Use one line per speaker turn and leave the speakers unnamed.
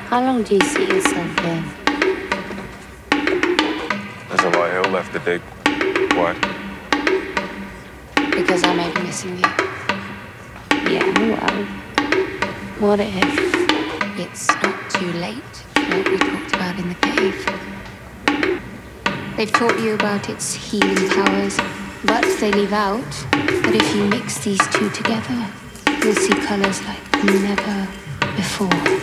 How long do you see yourself here?
There's a lot of hill left to dig. Why?
Because I may be missing you. Yeah, well. What if it's not too late for what we talked about in the cave? They've taught you about its healing powers, but they leave out that if you mix these two together, you'll see colors like never before.